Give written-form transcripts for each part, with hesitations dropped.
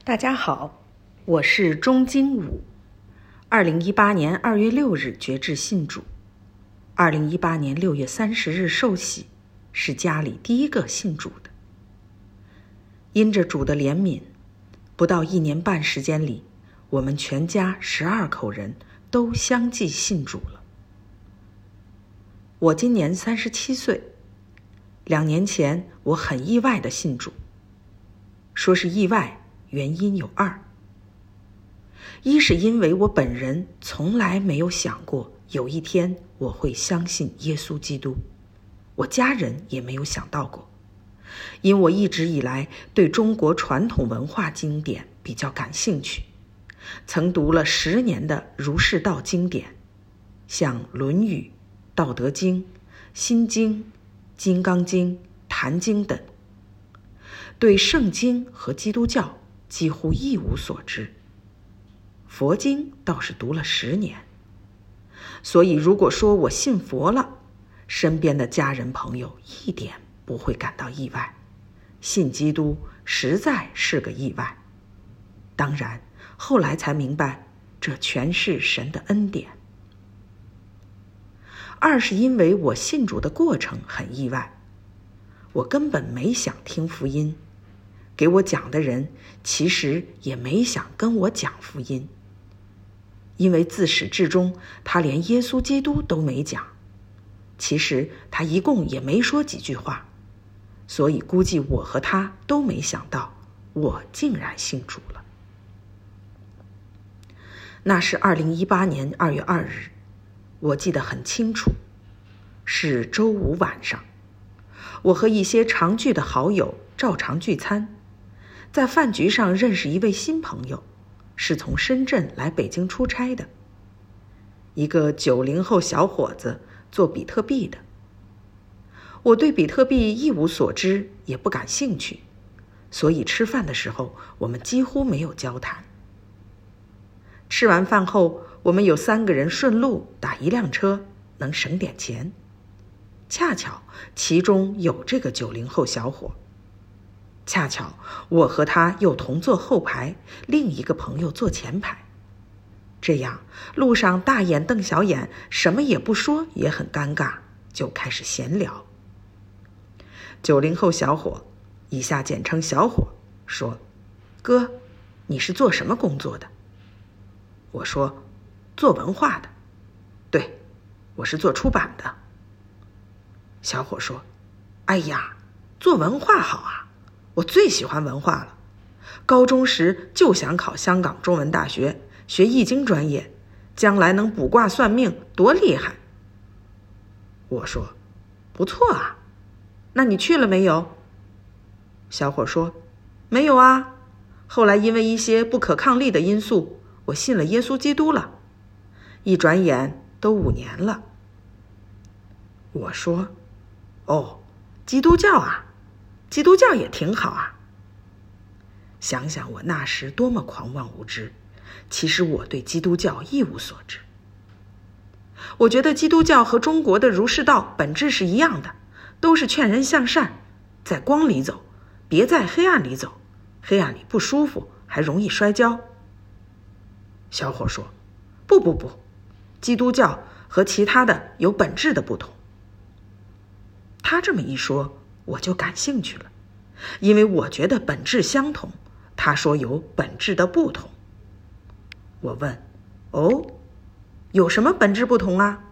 大家好，我是钟金武。2018年2月6日决志信主，2018年6月30日受洗，是家里第一个信主的。因着主的怜悯，不到1年半时间里，我们全家12口人都相继信主了。我今年37岁，2年前我很意外的信主。说是意外，原因有2。一是因为我本人从来没有想过有一天我会相信耶稣基督，我家人也没有想到过，因我一直以来对中国传统文化经典比较感兴趣，曾读了10年的儒释道经典，像《论语》、《道德经》、《心经》、《金刚经》、《坛经》等，对圣经和基督教几乎一无所知。佛经倒是读了10年，所以如果说我信佛了，身边的家人朋友一点不会感到意外。信基督实在是个意外。当然，后来才明白，这全是神的恩典。2是因为我信主的过程很意外，我根本没想听福音，给我讲的人其实也没想跟我讲福音，因为自始至终他连耶稣基督都没讲，其实他一共也没说几句话，所以估计我和他都没想到我竟然信主了。那是2018年2月2日，我记得很清楚，是周5晚上，我和一些常聚的好友照常聚餐，在饭局上认识一位新朋友，是从深圳来北京出差的，一个90后小伙子，做比特币的。我对比特币一无所知，也不感兴趣，所以吃饭的时候我们几乎没有交谈。吃完饭后，我们有3个人顺路打1辆车，能省点钱。恰巧其中有这个90后小伙，恰巧我和他又同坐后排，另一个朋友坐前排。这样路上大眼瞪小眼，什么也不说，也很尴尬，就开始闲聊。90后小伙，以下简称小伙，说：哥，你是做什么工作的？我说：做文化的。对，我是做出版的。小伙说：哎呀，做文化好啊，我最喜欢文化了。高中时就想考香港中文大学，学易经专业，将来能卜卦算命，多厉害。我说：不错啊，那你去了没有？小伙说：没有啊，后来因为一些不可抗力的因素，我信了耶稣基督了，一转眼都5年了。我说：哦，基督教啊，基督教也挺好啊。想想我那时多么狂妄无知，其实我对基督教一无所知。我觉得基督教和中国的儒释道本质是一样的，都是劝人向善，在光里走，别在黑暗里走，黑暗里不舒服，还容易摔跤。小伙说：不，基督教和其他的有本质的不同。他这么一说，我就感兴趣了，因为我觉得本质相同，他说有本质的不同。我问：哦，有什么本质不同啊？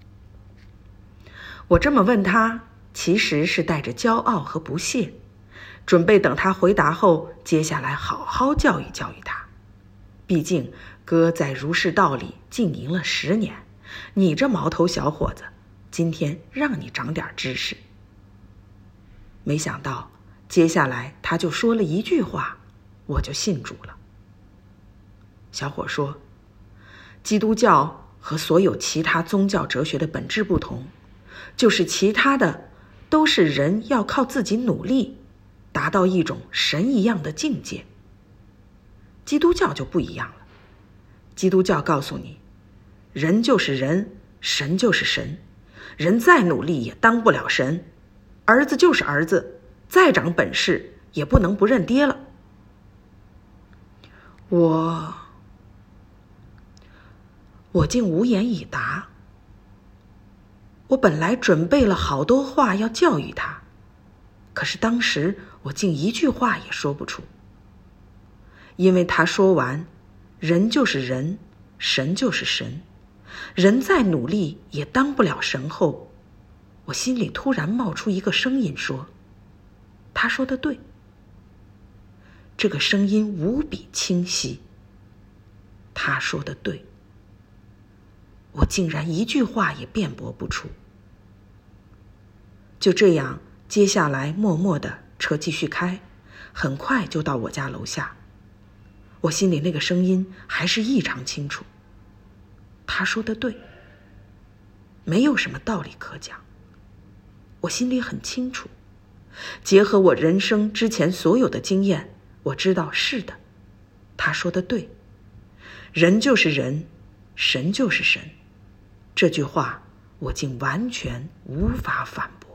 我这么问他，其实是带着骄傲和不屑，准备等他回答后，接下来好好教育教育他。毕竟哥在儒释道里经营了10年，你这毛头小伙子，今天让你长点知识。没想到接下来他就说了一句话，我就信主了。小伙说：基督教和所有其他宗教哲学的本质不同，就是其他的都是人要靠自己努力达到一种神一样的境界，基督教就不一样了。基督教告诉你，人就是人，神就是神，人再努力也当不了神，儿子就是儿子，再长本事也不能不认爹了。 我竟无言以答。我本来准备了好多话要教育他，可是当时我竟一句话也说不出。因为他说完，人就是人，神就是神，人再努力也当不了神后，我心里突然冒出一个声音说，他说的对。这个声音无比清晰，他说的对。我竟然一句话也辩驳不出。就这样，接下来默默的车继续开，很快就到我家楼下。我心里那个声音还是异常清楚，他说的对，没有什么道理可讲。我心里很清楚，结合我人生之前所有的经验，我知道是的，他说的对，人就是人，神就是神。这句话我竟完全无法反驳。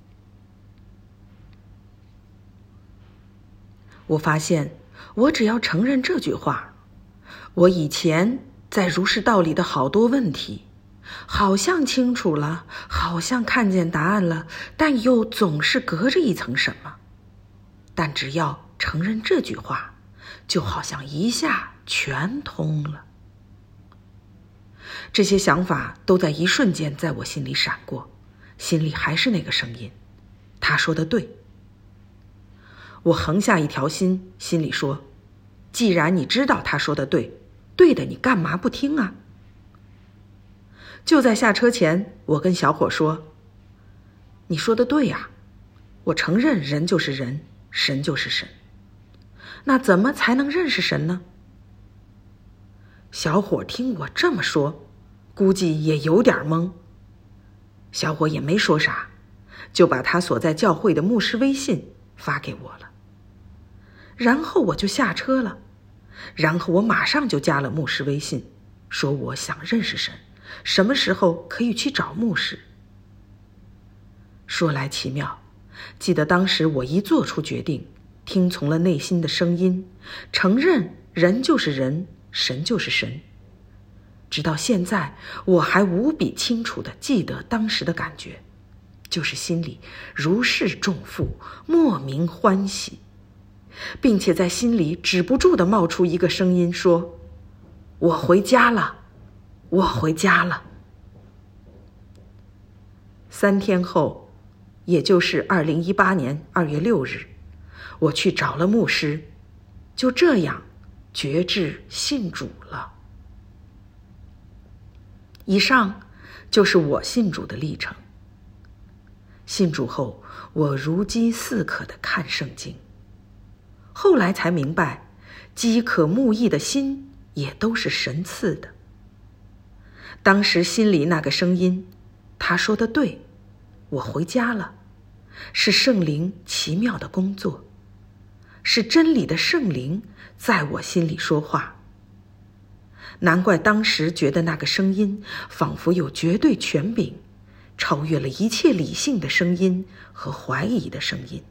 我发现，我只要承认这句话，我以前在儒释道里的好多问题，好像清楚了，好像看见答案了，但又总是隔着一层什么。但只要承认这句话，就好像一下全通了。这些想法都在一瞬间在我心里闪过，心里还是那个声音，他说的对。我横下一条心，心里说，既然你知道他说的对，对的你干嘛不听啊？就在下车前，我跟小伙说，你说的对呀，我承认人就是人，神就是神。那怎么才能认识神呢？小伙听我这么说，估计也有点懵。小伙也没说啥，就把他所在教会的牧师微信发给我了。然后我就下车了，然后我马上就加了牧师微信，说我想认识神，什么时候可以去找牧师。说来奇妙，记得当时我一做出决定，听从了内心的声音，承认人就是人，神就是神。直到现在，我还无比清楚地记得当时的感觉，就是心里如释重负，莫名欢喜，并且在心里止不住地冒出一个声音说，我回家了，我回家了。3天后，也就是2018年2月6日，我去找了牧师，就这样决志信主了。以上就是我信主的历程。信主后，我如饥似渴地看圣经，后来才明白，饥渴慕义的心也都是神赐的。当时心里那个声音，他说的对，我回家了，是圣灵奇妙的工作，是真理的圣灵在我心里说话。难怪当时觉得那个声音仿佛有绝对权柄，超越了一切理性的声音和怀疑的声音。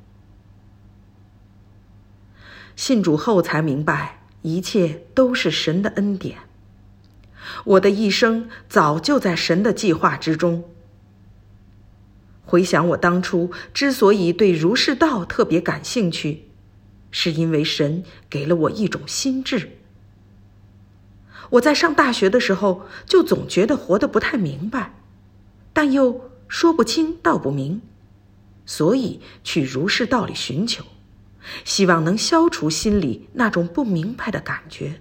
信主后才明白，一切都是神的恩典。我的一生早就在神的计划之中。回想我当初之所以对儒释道特别感兴趣，是因为神给了我一种心智。我在上大学的时候，就总觉得活得不太明白，但又说不清道不明，所以去儒释道里寻求，希望能消除心里那种不明白的感觉。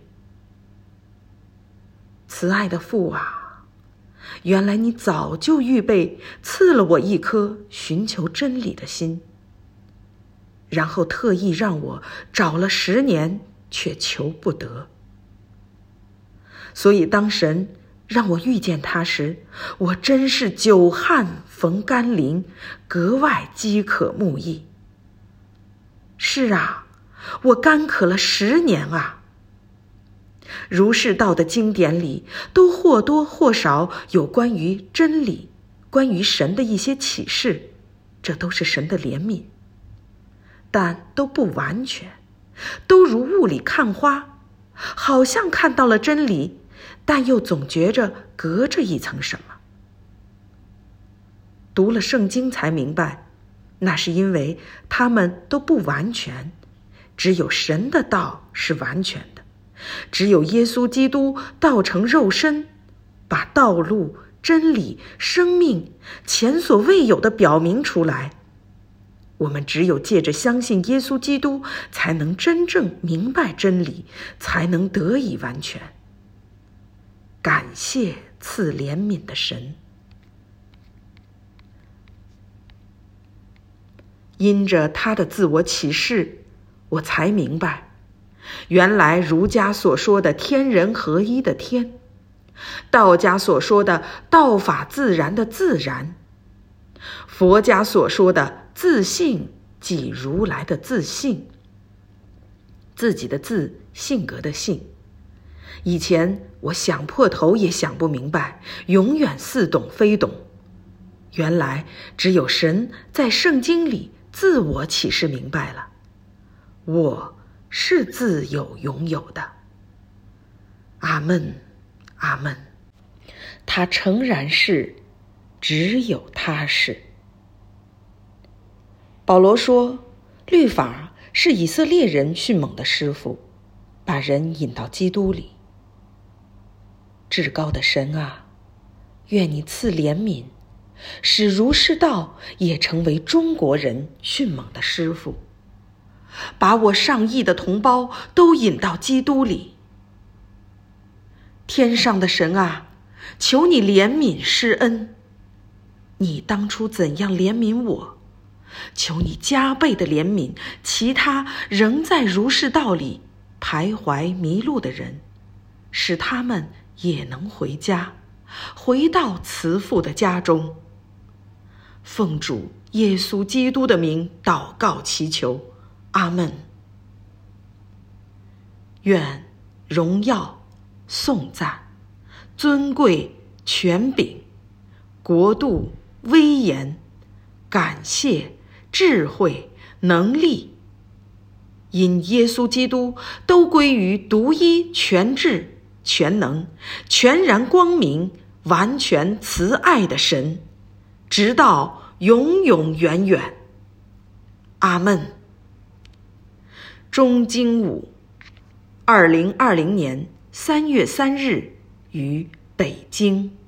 慈爱的父啊，原来你早就预备赐了我一颗寻求真理的心，然后特意让我找了10年却求不得。所以当神让我遇见他时，我真是久旱逢甘霖，格外饥渴慕义。是啊，我干渴了10年啊。儒释道的经典里都或多或少有关于真理，关于神的一些启示，这都是神的怜悯，但都不完全，都如雾里看花， 好像看到了真理，但又总觉着隔着一层什么。读了圣经才明白，那是因为他们都不完全，只有神的道是完全的，只有耶稣基督道成肉身，把道路、真理、生命前所未有的表明出来。我们只有借着相信耶稣基督，才能真正明白真理，才能得以完全。感谢赐怜悯的神。因着他的自我启示，我才明白，原来儒家所说的天人合一的天，道家所说的道法自然的自然，佛家所说的自性即如来的自性，自己的自，性格的性。以前我想破头也想不明白，永远似懂非懂。原来只有神在圣经里自我启示明白了，我是自有永有的。阿们，阿们。他诚然是，只有他是。保罗说，律法是以色列人迅猛的师傅，把人引到基督里。至高的神啊，愿你赐怜悯，使儒释道也成为中国人迅猛的师傅，把我上亿的同胞都引到基督里。天上的神啊，求你怜悯施恩，你当初怎样怜悯我，求你加倍的怜悯其他仍在儒释道里徘徊迷路的人，使他们也能回家，回到慈父的家中。奉主耶稣基督的名祷告祈求，阿们。愿荣耀、颂赞、尊贵、权柄、国度、威严、感谢、智慧、能力，因耶稣基督都归于独一全智、全能、全然光明、完全慈爱的神，直到永永远远。阿们。钟经武，2020年3月3日于北京。